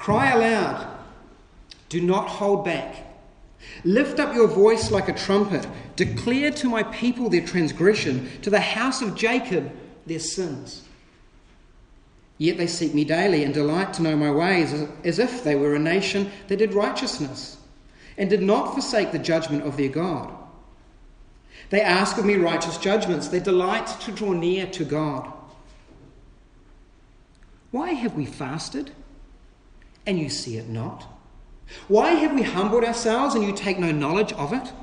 Cry aloud. Do not hold back. Lift up your voice like a trumpet. Declare to my people their transgression, to the house of Jacob their sins. Yet they seek me daily and delight to know my ways, as if they were a nation that did righteousness and did not forsake the judgment of their God. They ask of me righteous judgments. They delight to draw near to God. Why have we fasted, and you see it not? Why have we humbled ourselves, and you take no knowledge of it?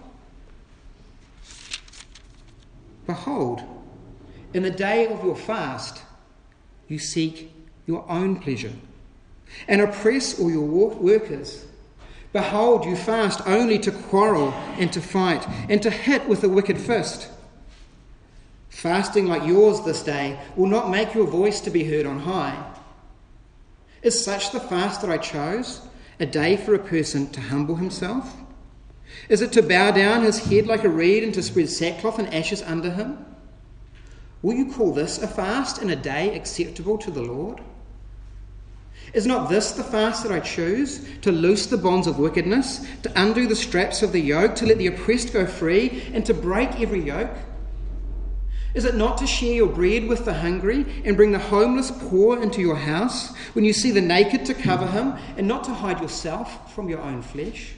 Behold, in the day of your fast, you seek your own pleasure, and oppress all your workers. Behold, you fast only to quarrel and to fight, and to hit with a wicked fist. Fasting like yours this day will not make your voice to be heard on high. Is such the fast that I chose, a day for a person to humble himself? Is it to bow down his head like a reed and to spread sackcloth and ashes under him? Will you call this a fast and a day acceptable to the Lord? Is not this the fast that I choose, to loose the bonds of wickedness, to undo the straps of the yoke, to let the oppressed go free, and to break every yoke? Is it not to share your bread with the hungry and bring the homeless poor into your house, when you see the naked to cover him, and not to hide yourself from your own flesh?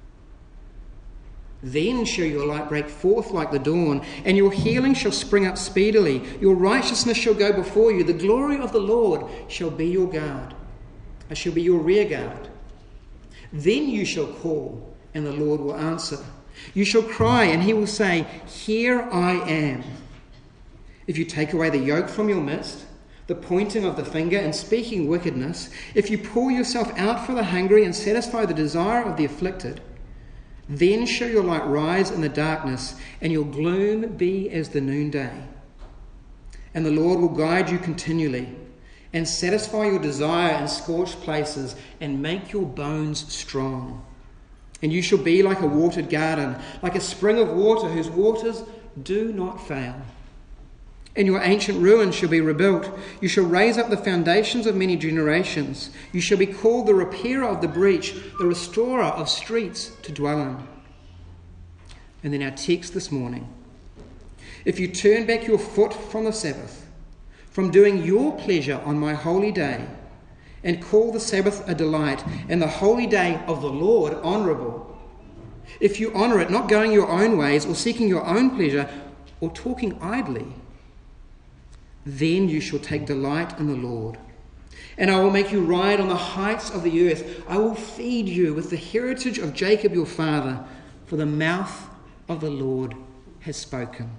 Then shall your light break forth like the dawn, and your healing shall spring up speedily. Your righteousness shall go before you. The glory of the Lord shall be your guard. I shall be your rear guard. Then you shall call, and the Lord will answer. You shall cry, and he will say, Here I am. If you take away the yoke from your midst, the pointing of the finger and speaking wickedness, if you pour yourself out for the hungry and satisfy the desire of the afflicted, then shall your light rise in the darkness, and your gloom be as the noonday. And the Lord will guide you continually, and satisfy your desire in scorched places, and make your bones strong. And you shall be like a watered garden, like a spring of water whose waters do not fail. And your ancient ruins shall be rebuilt. You shall raise up the foundations of many generations. You shall be called the repairer of the breach, the restorer of streets to dwell in. And then our text this morning. If you turn back your foot from the Sabbath, from doing your pleasure on my holy day, and call the Sabbath a delight, and the holy day of the Lord honourable, if you honour it, not going your own ways, or seeking your own pleasure, or talking idly, then you shall take delight in the Lord. And I will make you ride on the heights of the earth. I will feed you with the heritage of Jacob your father, for the mouth of the Lord has spoken.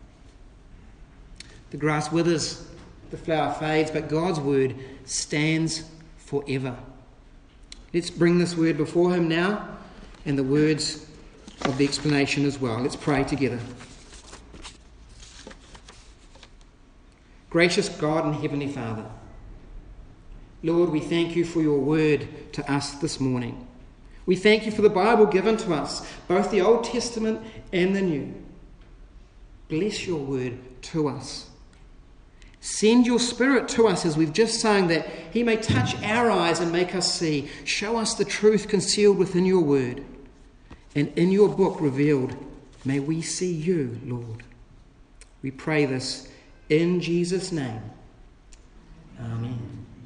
The grass withers, the flower fades, but God's word stands forever. Let's bring this word before him now, and the words of the explanation as well. Let's pray together. Gracious God and Heavenly Father, Lord, we thank you for your word to us this morning. We thank you for the Bible given to us, both the Old Testament and the New. Bless your word to us. Send your Spirit to us as we've just sung, that he may touch our eyes and make us see. Show us the truth concealed within your word, and in your book revealed, may we see you, Lord. We pray this in Jesus' name. Amen.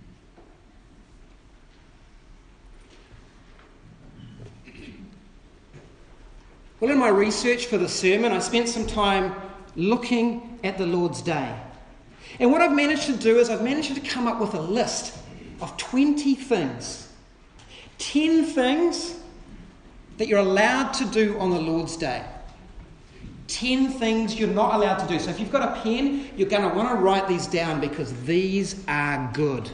Well, in my research for the sermon, I spent some time looking at the Lord's Day. And what I've managed to do is I've managed to come up with a list of 20 things. 10 things that you're allowed to do on the Lord's Day. 10 things you're not allowed to do. So if you've got a pen, you're going to want to write these down because these are good.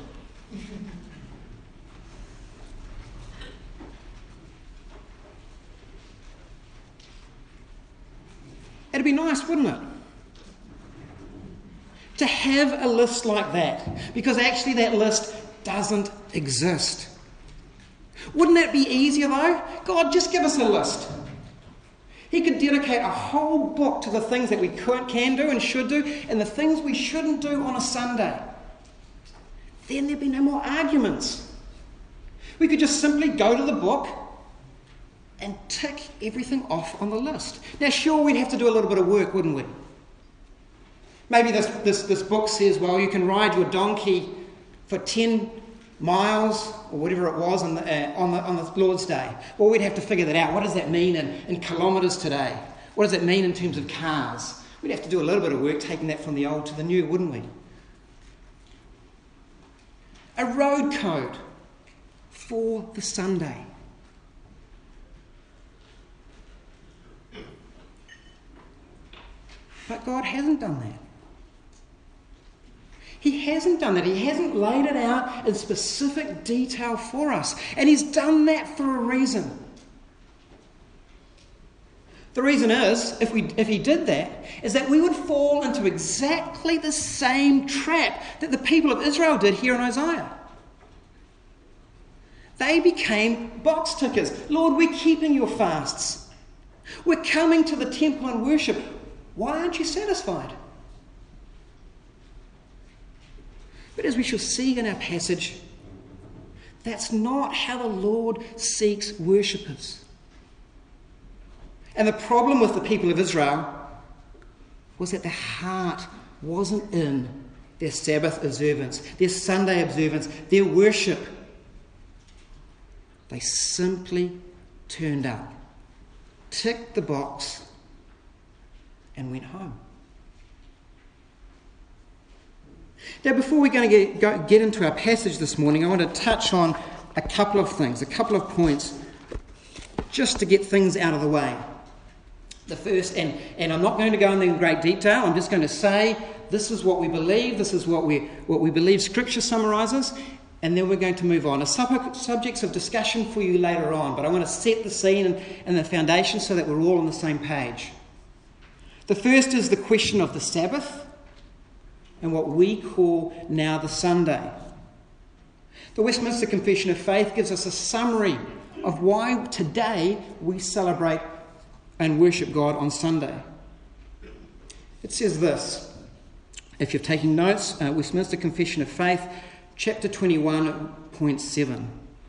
It'd be nice, wouldn't it? To have a list like that, because actually that list doesn't exist. Wouldn't that be easier though? God, just give us a list. He could dedicate a whole book to the things that we can do and should do, and the things we shouldn't do on a Sunday. Then there'd be no more arguments. We could just simply go to the book and tick everything off on the list. Now, sure, we'd have to do a little bit of work, wouldn't we? Maybe this book says, well, you can ride your donkey for 10 miles or whatever it was on the Lord's Day. Well, we'd have to figure that out. What does that mean in kilometres today? What does that mean in terms of cars? We'd have to do a little bit of work taking that from the old to the new, wouldn't we? A road code for the Sunday. But God hasn't done that. He hasn't done that. He hasn't laid it out in specific detail for us. And He's done that for a reason. The reason is, if He did that, is that we would fall into exactly the same trap that the people of Israel did here in Isaiah. They became box tickers. Lord, we're keeping your fasts. We're coming to the temple and worship. Why aren't you satisfied? But as we shall see in our passage, that's not how the Lord seeks worshippers. And the problem with the people of Israel was that their heart wasn't in their Sabbath observance, their Sunday observance, their worship. They simply turned up, ticked the box, and went home. Now, before we're going to get into our passage this morning, I want to touch on a couple of things, a couple of points, just to get things out of the way. The first, and I'm not going to go into in great detail, I'm just going to say this is what we believe, this is what we believe Scripture summarises, and then we're going to move on. Subjects of discussion for you later on, but I want to set the scene and the foundation so that we're all on the same page. The first is the question of the Sabbath and what we call now the Sunday. The Westminster Confession of Faith gives us a summary of why today we celebrate and worship God on Sunday. It says this, if you're taking notes, Westminster Confession of Faith, chapter 21.7.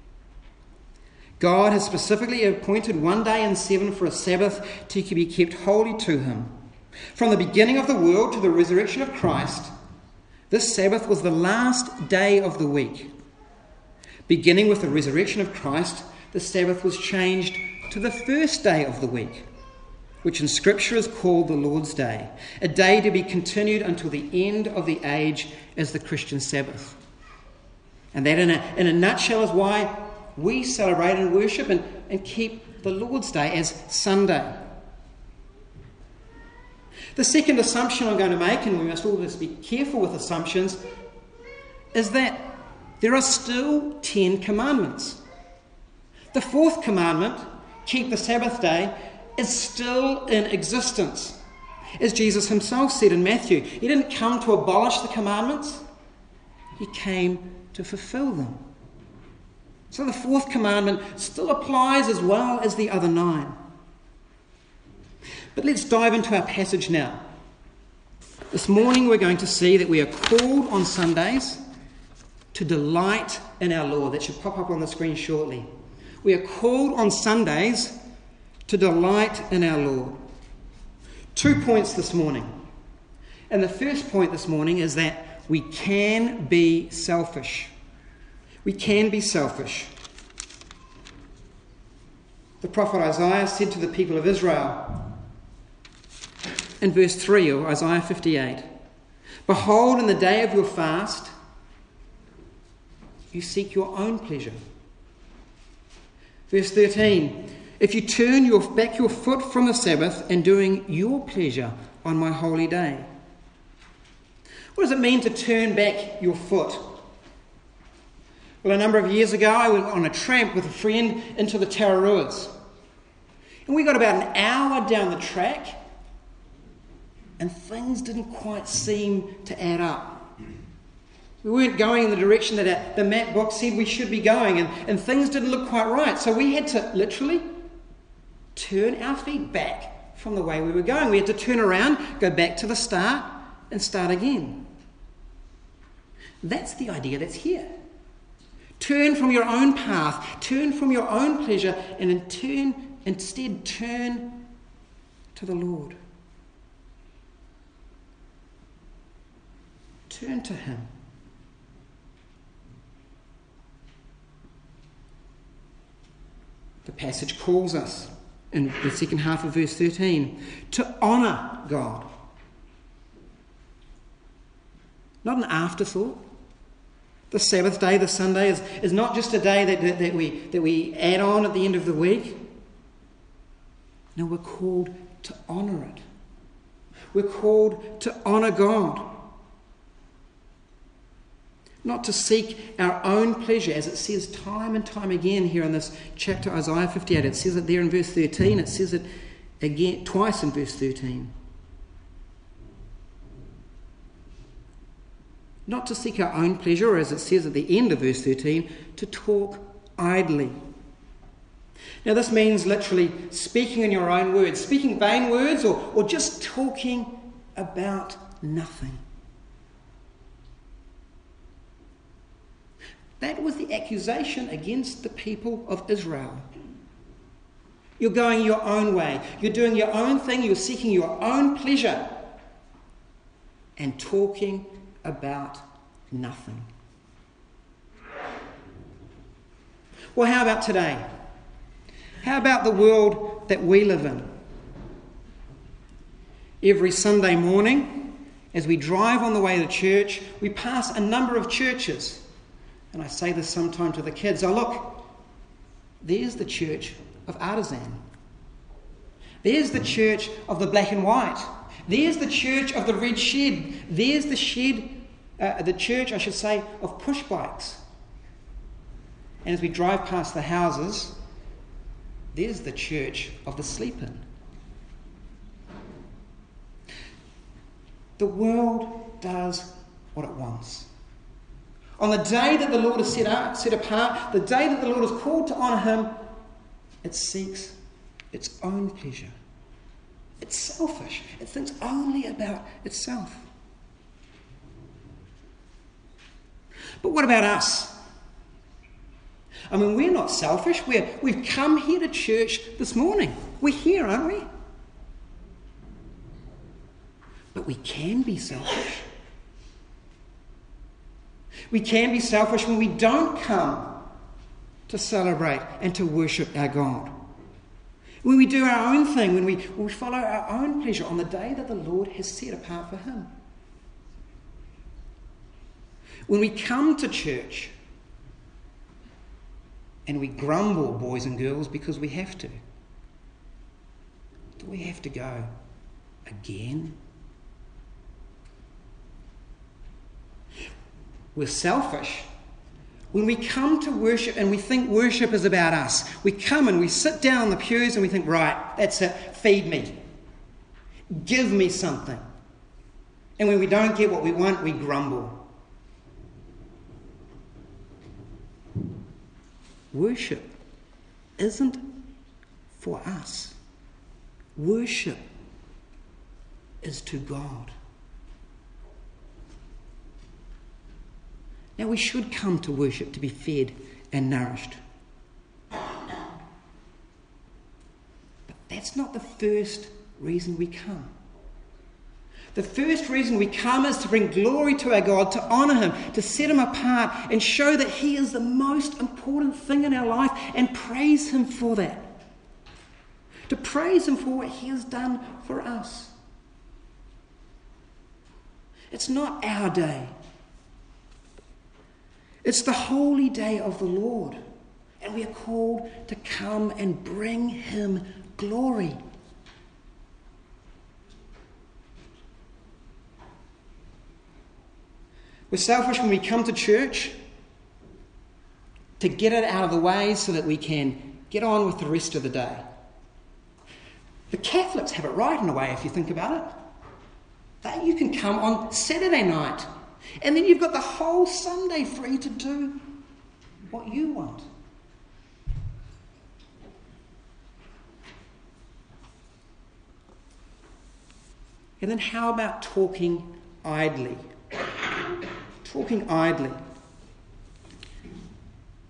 God has specifically appointed one day in 7 for a Sabbath to be kept holy to Him. From the beginning of the world to the resurrection of Christ, this Sabbath was the last day of the week. Beginning with the resurrection of Christ, the Sabbath was changed to the first day of the week, which in Scripture is called the Lord's Day, a day to be continued until the end of the age as the Christian Sabbath. And that in a nutshell is why we celebrate and worship and keep the Lord's Day as Sunday. The second assumption I'm going to make, and we must always be careful with assumptions, is that there are still 10 commandments. The fourth commandment, keep the Sabbath day, is still in existence. As Jesus Himself said in Matthew, He didn't come to abolish the commandments, He came to fulfill them. So the fourth commandment still applies as well as the other 9. But let's dive into our passage now. This morning we're going to see that we are called on Sundays to delight in our Lord. That should pop up on the screen shortly. We are called on Sundays to delight in our Lord. 2 points this morning. And the first point this morning is that we can be selfish. We can be selfish. The prophet Isaiah said to the people of Israel, in verse 3 of Isaiah 58, behold, in the day of your fast, you seek your own pleasure. Verse 13, if you turn back your foot from the Sabbath and doing your pleasure on my holy day. What does it mean to turn back your foot? Well, a number of years ago, I went on a tramp with a friend into the Tararuas. And we got about an hour down the track, and things didn't quite seem to add up. We weren't going in the direction that the map book said we should be going, and things didn't look quite right. So we had to literally turn our feet back from the way we were going. We had to turn around, go back to the start, and start again. That's the idea that's here. Turn from your own path, turn from your own pleasure, and instead turn to the Lord. Turn to Him. The passage calls us, in the second half of verse 13, to honour God. Not an afterthought. The Sabbath day, the Sunday, is not just a day that we add on at the end of the week. No, we're called to honour it. We're called to honour God. Not to seek our own pleasure, as it says time and time again here in this chapter, Isaiah 58. It says it there in verse 13. It says it again twice in verse 13. Not to seek our own pleasure, or as it says at the end of verse 13, to talk idly. Now this means literally speaking in your own words, speaking vain words, or just talking about nothing. That was the accusation against the people of Israel. You're going your own way. You're doing your own thing. You're seeking your own pleasure and talking about nothing. Well, how about today? How about the world that we live in? Every Sunday morning, as we drive on the way to church, we pass a number of churches. And I say this sometimes to the kids. Oh, look, there's the church of Artisan. There's the church of the black and white. There's the church of the red shed. There's the church, I should say, of push bikes. And as we drive past the houses, there's the church of the sleep-in. The world does what it wants. On the day that the Lord is set apart, the day that the Lord is called to honour Him, it seeks its own pleasure. It's selfish. It thinks only about itself. But what about us? I mean, we're not selfish. We've come here to church this morning. We're here, aren't we? But we can be selfish. We can be selfish when we don't come to celebrate and to worship our God. When we do our own thing, when we follow our own pleasure on the day that the Lord has set apart for Him. When we come to church and we grumble, boys and girls, because we have to. Do we have to go again? We're selfish when we come to worship and we think worship is about us. We come and we sit down in the pews and we think, right, that's it, feed me. Give me something. And when we don't get what we want, we grumble. Worship isn't for us. Worship is to God. Now, we should come to worship to be fed and nourished. But that's not the first reason we come. The first reason we come is to bring glory to our God, to honour Him, to set Him apart and show that He is the most important thing in our life and praise Him for that. To praise Him for what He has done for us. It's not our day. It's the holy day of the Lord, and we are called to come and bring Him glory. We're selfish when we come to church to get it out of the way so that we can get on with the rest of the day. The Catholics have it right in a way, if you think about it. That you can come on Saturday night, and then you've got the whole Sunday free to do what you want. And then how about talking idly? Talking idly.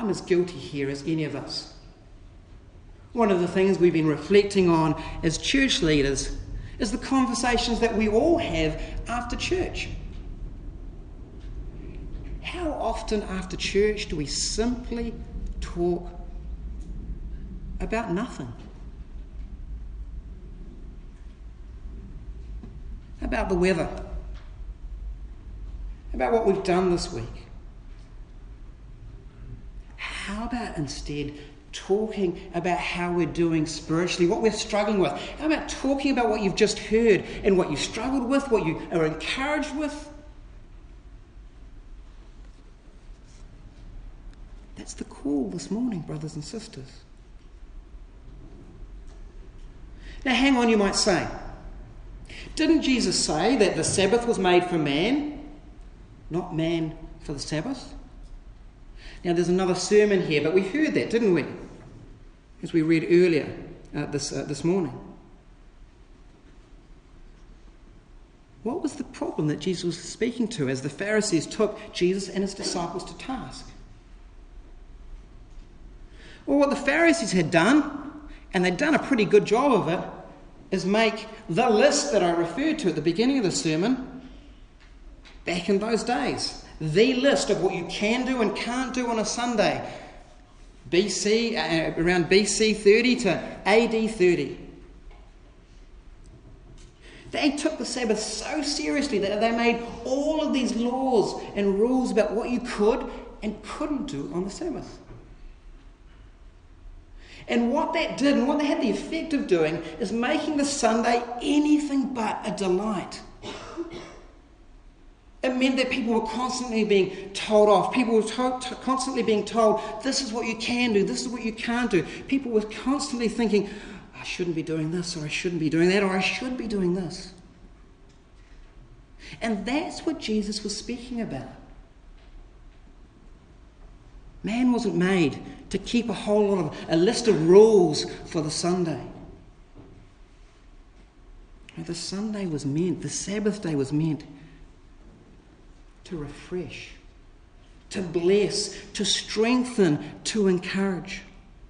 I'm as guilty here as any of us. One of the things we've been reflecting on as church leaders is the conversations that we all have after church. How often after church do we simply talk about nothing? About the weather, about what we've done this week. How about instead talking about how we're doing spiritually, what we're struggling with? How about talking about what you've just heard and what you've struggled with, what you are encouraged with? That's the call this morning, brothers and sisters. Now hang on, you might say. Didn't Jesus say that the Sabbath was made for man, not man for the Sabbath? Now there's another sermon here, but we heard that, didn't we? As we read earlier this morning. What was the problem that Jesus was speaking to as the Pharisees took Jesus and his disciples to task? Well, what the Pharisees had done, and they'd done a pretty good job of it, is make the list that I referred to at the beginning of the sermon back in those days. The list of what you can do and can't do on a Sunday. Around BC 30 to AD 30. They took the Sabbath so seriously that they made all of these laws and rules about what you could and couldn't do on the Sabbath. And what that did, and what they had the effect of doing, is making the Sunday anything but a delight. It meant that people were constantly being told off. People were constantly being told, this is what you can do, this is what you can't do. People were constantly thinking, I shouldn't be doing this, or I shouldn't be doing that, or I should be doing this. And that's what Jesus was speaking about. Man wasn't made to keep a list of rules for the Sunday. No, the Sabbath day was meant to refresh, to bless, to strengthen, to encourage.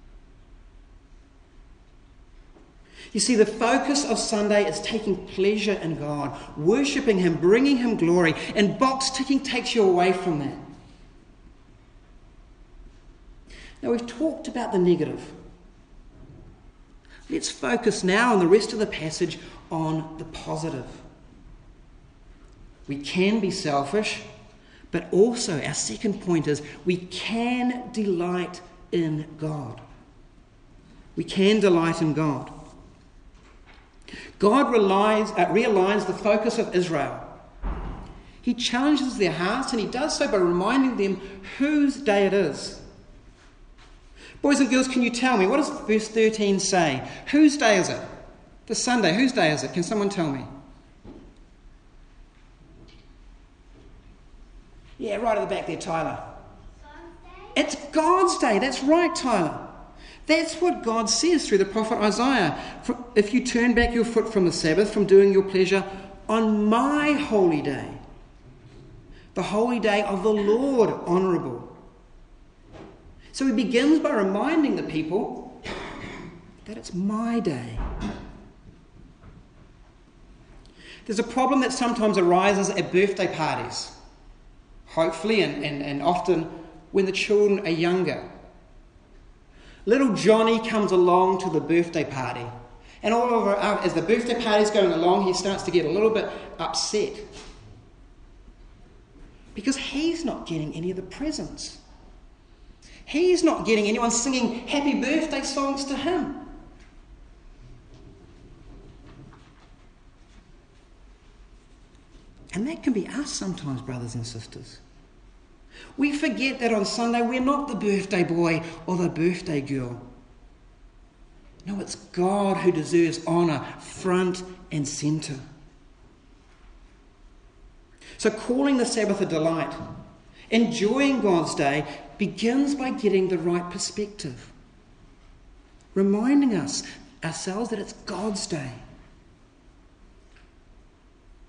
You see, the focus of Sunday is taking pleasure in God, worshipping Him, bringing Him glory, and box ticking takes you away from that. Now, we've talked about the negative. Let's focus now on the rest of the passage on the positive. We can be selfish, but also our second point is we can delight in God. We can delight in God. God realigns the focus of Israel. He challenges their hearts, and He does so by reminding them whose day it is. Boys and girls, can you tell me, what does verse 13 say? Whose day is it? The Sunday, whose day is it? Can someone tell me? Yeah, right at the back there, Tyler. It's God's day. That's right, Tyler. That's what God says through the prophet Isaiah. If you turn back your foot from the Sabbath, from doing your pleasure, on my holy day, the holy day of the Lord, honourable. So he begins by reminding the people that it's my day. There's a problem that sometimes arises at birthday parties. Hopefully, and often when the children are younger. Little Johnny comes along to the birthday party. And as the birthday party's going along, he starts to get a little bit upset. Because he's not getting any of the presents. He's not getting anyone singing happy birthday songs to him. And that can be us sometimes, brothers and sisters. We forget that on Sunday we're not the birthday boy or the birthday girl. No, it's God who deserves honour, front and centre. So calling the Sabbath a delight, enjoying God's day, begins by getting the right perspective. Reminding ourselves that it's God's day.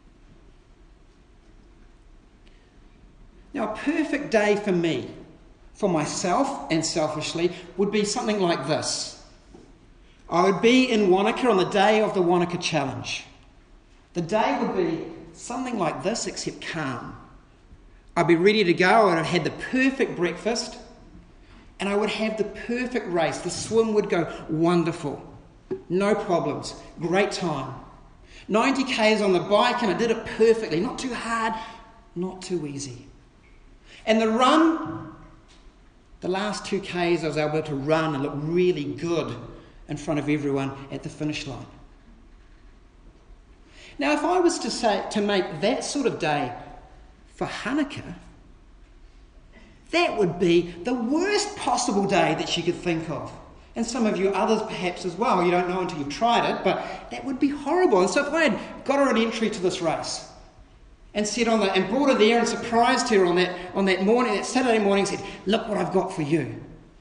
Now, a perfect day for me, for myself and selfishly would be something like this. I would be in Wanaka on the day of the Wanaka Challenge. The day would be something like this, except calm. I'd be ready to go, and I'd had the perfect breakfast, and I would have the perfect race. The swim would go wonderful. No problems. Great time. 90 k's on the bike, and I did it perfectly. Not too hard, not too easy. And the run, the last 2 k's I was able to run and look really good in front of everyone at the finish line. Now, if I was to make that sort of day for Hanukkah, that would be the worst possible day that she could think of. And some of you others perhaps as well. You don't know until you've tried it, but that would be horrible. And so if I had got her an entry to this race and and brought her there and surprised her on that morning, that Saturday morning, said, "Look what I've got for you,"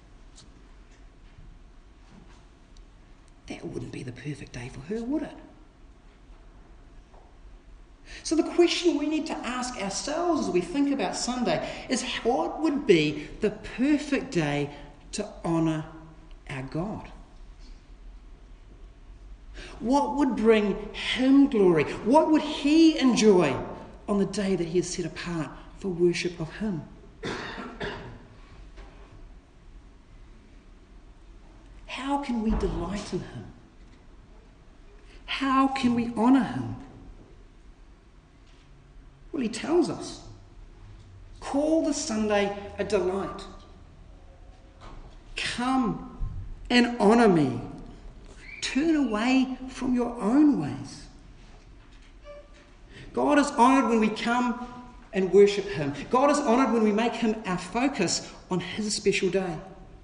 that wouldn't be the perfect day for her, would it? So the question we need to ask ourselves as we think about Sunday is, what would be the perfect day to honour our God? What would bring him glory? What would he enjoy on the day that he is set apart for worship of him? How can we delight in him? How can we honour him? Well, he tells us, call the Sunday a delight. Come and honour me. Turn away from your own ways. God is honoured when we come and worship him. God is honoured when we make him our focus on his special day.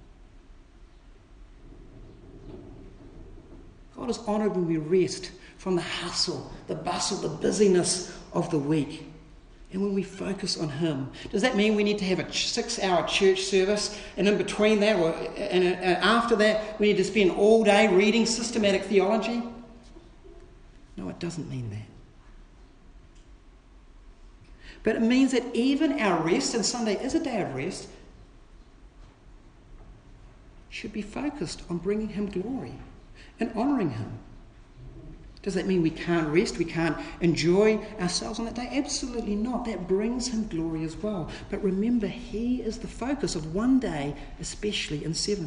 God is honoured when we rest from the hustle, the bustle, the busyness of the week, and when we focus on him. Does that mean we need to have a 6-hour church service, and in between that, and after that, we need to spend all day reading systematic theology? No, it doesn't mean that. But it means that even our rest, and Sunday is a day of rest, should be focused on bringing him glory and honouring him. Does that mean we can't rest, we can't enjoy ourselves on that day? Absolutely not. That brings him glory as well. But remember, he is the focus of one day, especially in 7.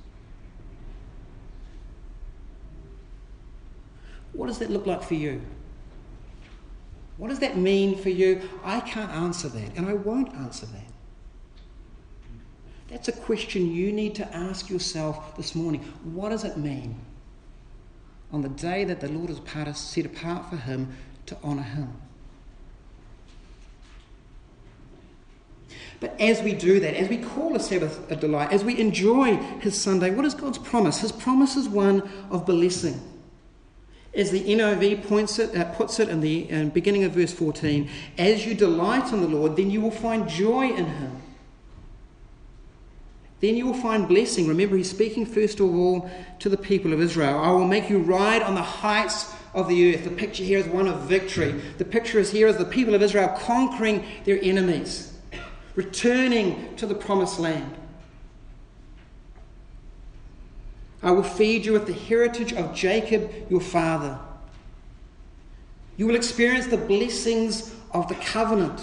What does that look like for you? What does that mean for you? I can't answer that, and I won't answer that. That's a question you need to ask yourself this morning. What does it mean on the day that the Lord has set apart for him to honour him? But as we do that, as we call the Sabbath a delight, as we enjoy his Sunday, what is God's promise? His promise is one of blessing. As the NIV puts it in the beginning of verse 14, as you delight in the Lord, then you will find joy in him. Then you will find blessing. Remember, he's speaking first of all to the people of Israel. I will make you ride on the heights of the earth. The picture here is one of victory. The picture is here as the people of Israel conquering their enemies, returning to the promised land. I will feed you with the heritage of Jacob, your father. You will experience the blessings of the covenant.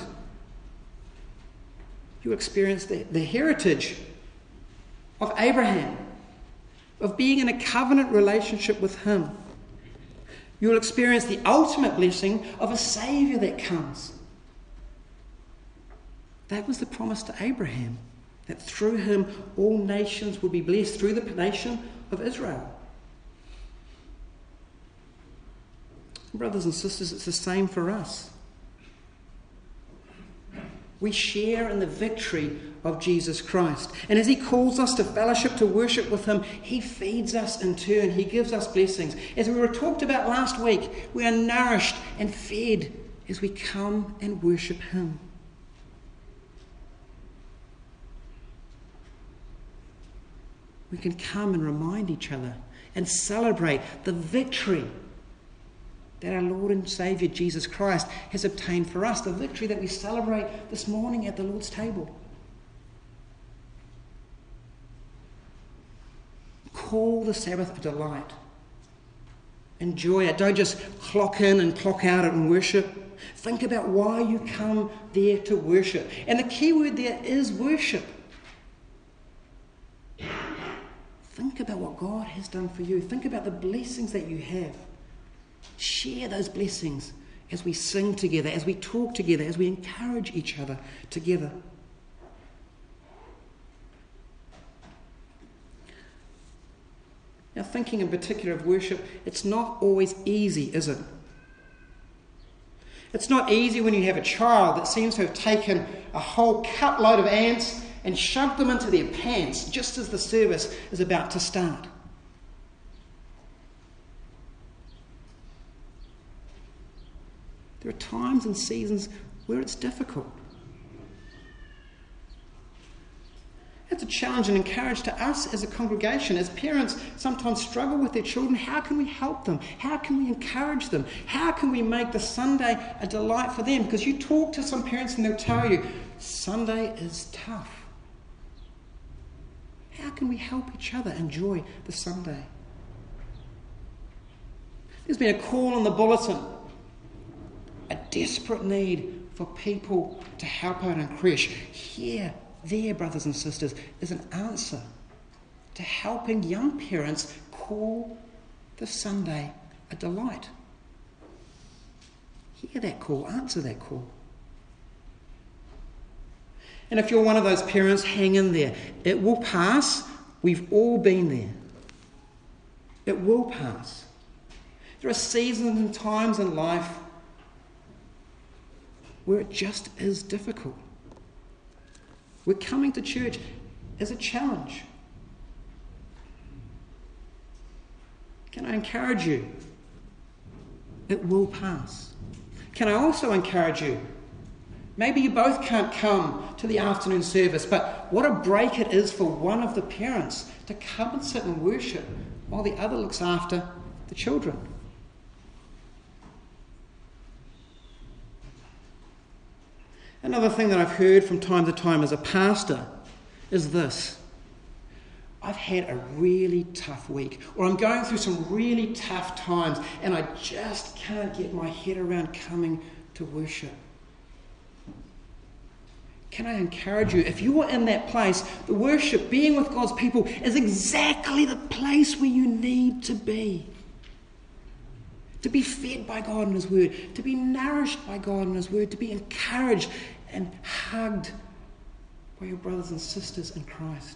You will experience the heritage of Abraham, of being in a covenant relationship with him. You will experience the ultimate blessing of a Saviour that comes. That was the promise to Abraham, that through him all nations would be blessed, through the nation of Israel. Brothers and sisters, it's the same for us. We share in the victory of Jesus Christ. And as he calls us to fellowship, to worship with him, he feeds us in turn. He gives us blessings. As we were talked about last week, we are nourished and fed as we come and worship him. We can come and remind each other and celebrate the victory that our Lord and Saviour Jesus Christ has obtained for us, the victory that we celebrate this morning at the Lord's table. call the Sabbath a delight. Enjoy it. Don't just clock in and clock out and worship. Think about why you come there to worship. And the key word there is worship. Think about what God has done for you. Think about the blessings that you have. Share those blessings as we sing together, as we talk together, as we encourage each other together. Now, thinking in particular of worship, it's not always easy, is it? It's not easy when you have a child that seems to have taken a whole cutload of ants and shoved them into their pants just as the service is about to start. There are times and seasons where it's difficult. It's a challenge and encourage to us as a congregation. As parents sometimes struggle with their children, how can we help them? How can we encourage them? How can we make the Sunday a delight for them? Because you talk to some parents and they'll tell you, Sunday is tough. How can we help each other enjoy the Sunday? There's been a call in the bulletin, a desperate need for people to help out in creche. Here, there, brothers and sisters, is an answer to helping young parents call the Sunday a delight. Hear that call, answer that call. And if you're one of those parents, hang in there. It will pass. We've all been there. It will pass. There are seasons and times in life where it just is difficult. Where coming to church is a challenge. Can I encourage you? It will pass. Can I also encourage you? Maybe you both can't come to the afternoon service, but what a break it is for one of the parents to come and sit and worship while the other looks after the children. Another thing that I've heard from time to time as a pastor is this. I've had a really tough week, or I'm going through some really tough times, and I just can't get my head around coming to worship. Can I encourage you, if you're in that place, the worship, being with God's people, is exactly the place where you need to be. To be fed by God and His Word, to be nourished by God and His Word, to be encouraged and hugged by your brothers and sisters in Christ.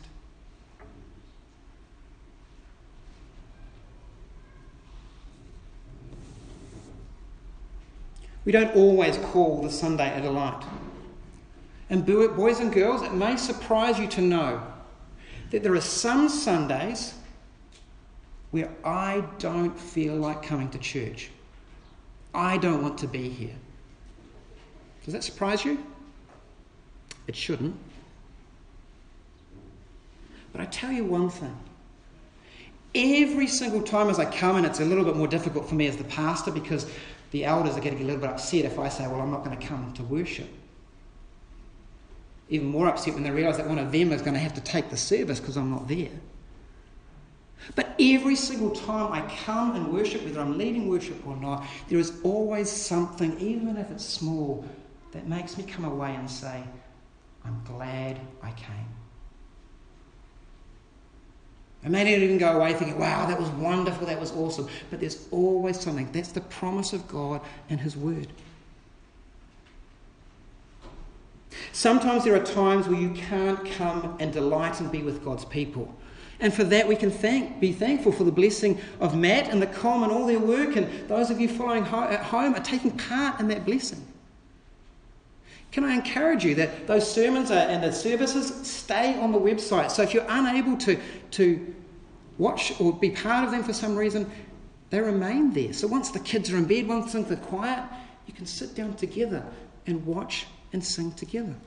We don't always call the Sunday a delight. And boys and girls, it may surprise you to know that there are some Sundays where I don't feel like coming to church. I don't want to be here. Does that surprise you? It shouldn't. But I tell you one thing. Every single time as I come, and it's a little bit more difficult for me as the pastor because the elders are getting a little bit upset if I say, well, I'm not going to come to worship. Even more upset when they realise that one of them is going to have to take the service because I'm not there. But every single time I come and worship, whether I'm leading worship or not, there is always something, even if it's small, that makes me come away and say, I'm glad I came. I may not even go away thinking, wow, that was wonderful, that was awesome. But there's always something. That's the promise of God and His Word. Sometimes there are times where you can't come and delight and be with God's people. And for that we can be thankful for the blessing of Matt and the Com and all their work, and those of you following at home are taking part in that blessing. Can I encourage you that those sermons and the services stay on the website? So if you're unable to watch or be part of them for some reason, they remain there. So once the kids are in bed, once things are quiet, you can sit down together and watch and sing together.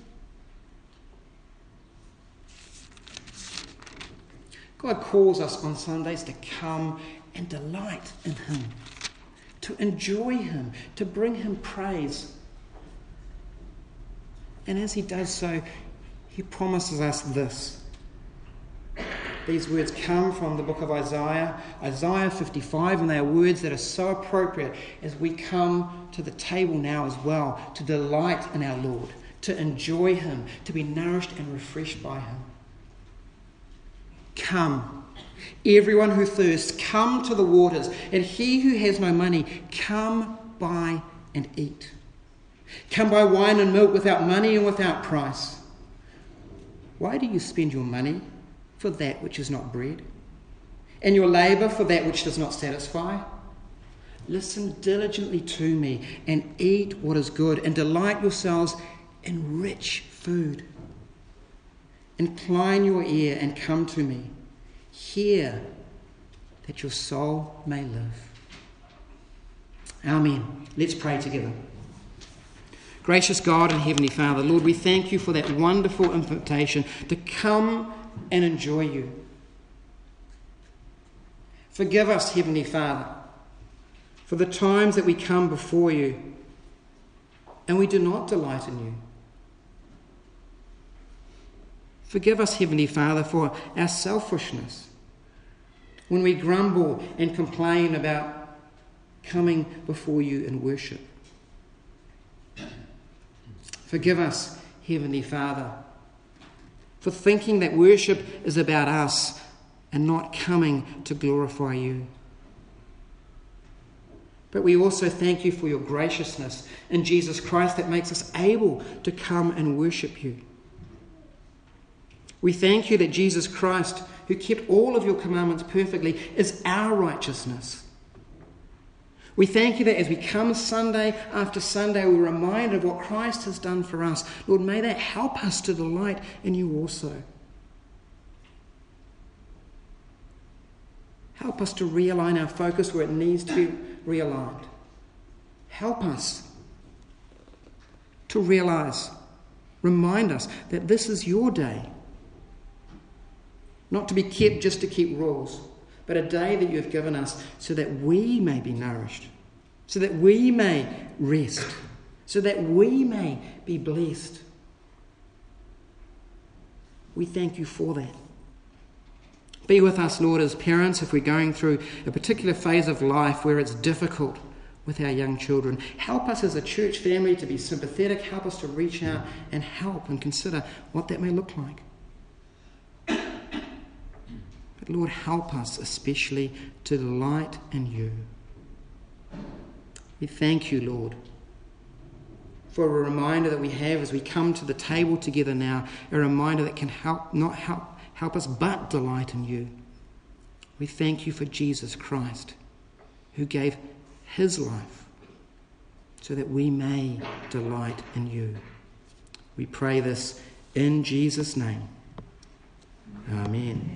God calls us on Sundays to come and delight in Him, to enjoy Him, to bring Him praise. And as He does so, He promises us this, These words come from the book of Isaiah, Isaiah 55, and they are words that are so appropriate as we come to the table now as well, to delight in our Lord, to enjoy him, to be nourished and refreshed by him. Come, everyone who thirsts, come to the waters, and he who has no money, come buy and eat. Come buy wine and milk without money and without price. Why do you spend your money for that which is not bread, and your labour for that which does not satisfy? Listen diligently to me, and eat what is good, and delight yourselves in rich food. Incline your ear and come to me. Hear, that your soul may live. Amen. Let's pray together. Gracious God and Heavenly Father, Lord, we thank you for that wonderful invitation to come and enjoy you. Forgive us, Heavenly Father, for the times that we come before you and we do not delight in you. Forgive us, Heavenly Father, for our selfishness when we grumble and complain about coming before you in worship. Forgive us, Heavenly Father, for thinking that worship is about us and not coming to glorify you. But we also thank you for your graciousness in Jesus Christ that makes us able to come and worship you. We thank you that Jesus Christ, who kept all of your commandments perfectly, is our righteousness. We thank you that as we come Sunday after Sunday, we're reminded of what Christ has done for us. Lord, may that help us to delight in you also. Help us to realign our focus where it needs to be realigned. Help us to realize, remind us that this is your day. Not to be kept just to keep rules, but a day that you have given us so that we may be nourished, so that we may rest, so that we may be blessed. We thank you for that. Be with us, Lord, as parents, if we're going through a particular phase of life where it's difficult with our young children. Help us as a church family to be sympathetic. Help us to reach out and help and consider what that may look like. Lord, help us especially to delight in you. We thank you, Lord, for a reminder that we have as we come to the table together now, a reminder that can help us but delight in you. We thank you for Jesus Christ, who gave his life so that we may delight in you. We pray this in Jesus' name. Amen.